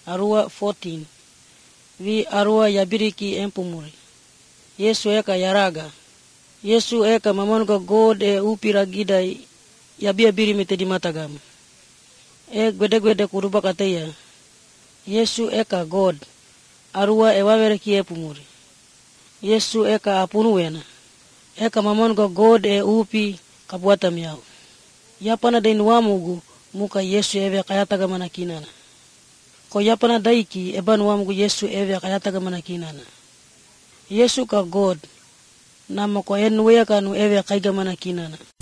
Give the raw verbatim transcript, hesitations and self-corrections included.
arua fourteen. Vi arua yabiriki empumuri. Yesu eka yaraga. Yesu eka mamanuka God e upira gidai yabia biri mete di matagam. E gwede gwede kuruba kataya. Yesu eka God. Arua e wavereki empumuri. Yesu eka apunuena. Eka mamanuka God e upi kabuata miau. Yapana de nuamugu muka Yesu eve kayataga manakinana. Ko yapana daiki eba nuamugu Yesu eve kayataga manakinana. Yesu ka God. Nama ko enuwe kanu eve kaiga manakinana.